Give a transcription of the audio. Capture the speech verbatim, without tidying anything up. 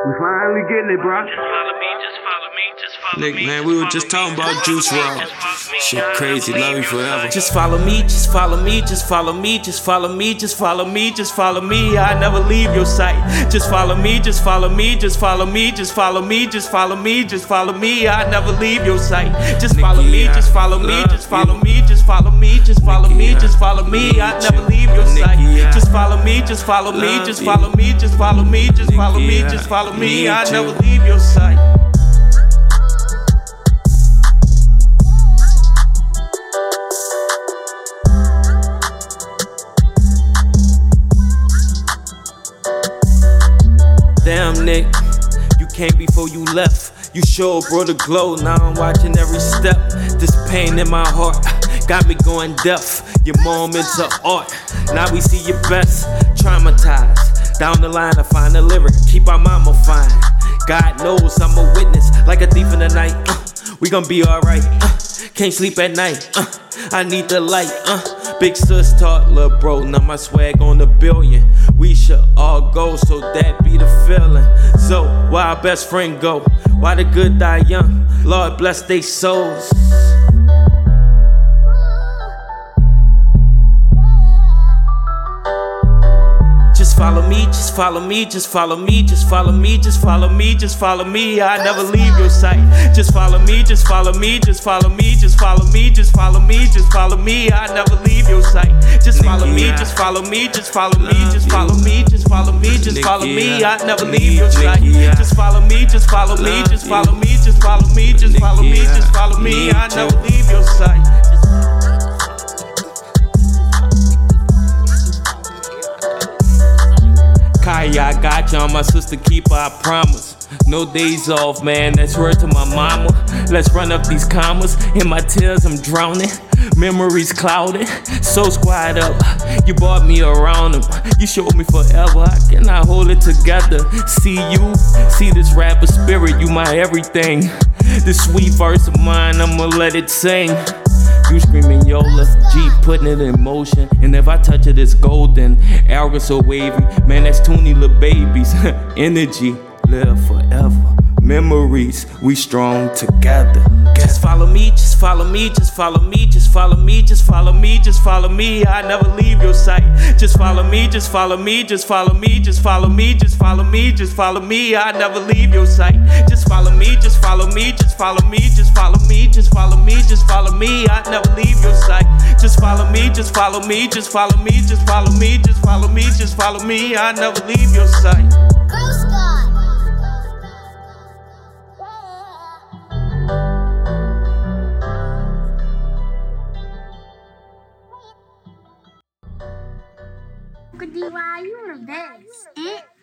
We finally getting it, bro. Nick, man, we were just talking about Juice world. Shit crazy, love you forever. Just follow me, just follow me, just follow me, just follow me, just follow me, just follow me. I never leave your sight. Just follow me, just follow me, just follow me, just follow me, just follow me, just follow me. I never leave your sight. Just follow me, just follow me, just follow me, just follow me, just follow me, just follow me. I never leave your sight. Just follow me, just follow me, just follow me, just follow me, just follow me, just follow me. I never leave your sight. Damn, Nick, you came before you left. You sure brought the glow, now I'm watching every step. This pain in my heart got me going deaf. Your moments of art, now we see your best. Traumatized, down the line I find a lyric, keep our mama fine. God knows I'm a witness, like a thief in the night. uh, We gon' be alright, uh, can't sleep at night, uh, I need the light, uh, Big sis taught lil' bro, now my swag on a billion. We should all go, so that be the feeling. So, why our best friend go? Why the good die young? Lord bless they souls. Just follow me, just follow me, just follow me, just follow me, just follow me, just follow me. I never leave your sight. Just follow me, just follow me, just follow me, just follow me, just follow me, just follow me. I never leave your sight. Just follow me, just follow me, just follow me, just follow me, just follow me, just follow me. I never leave your sight. Just follow me, just follow me, just follow me, just follow me, just follow me, just follow me. I never leave your sight. Kaya, I got you, my sister keeper, I promise. No days off, man, that's word to my mama. Let's run up these commas, in my tears I'm drowning. Memories clouded, so squad up. You brought me around them, you showed me forever. How can I hold it together? See you, see this rapper spirit, you my everything. This sweet verse of mine, I'ma let it sing. You screaming Yola, G putting it in motion. And if I touch it, it's golden. Arrogant so wavy, man, that's toony little babies. Energy, live forever. Memories, we strong together. Just follow me, just follow me, just follow me, just follow me, just follow me, just follow me. I never leave your sight. Just follow me, just follow me, just follow me, just follow me, just follow me, just follow me. I never leave your sight. Just follow me, just follow me, just follow me, just follow me, just follow me, just follow me. I never leave your sight. Just follow me, just follow me, just follow me, just follow me, just follow me, just follow me. I never leave your sight. Good D Y, you the best.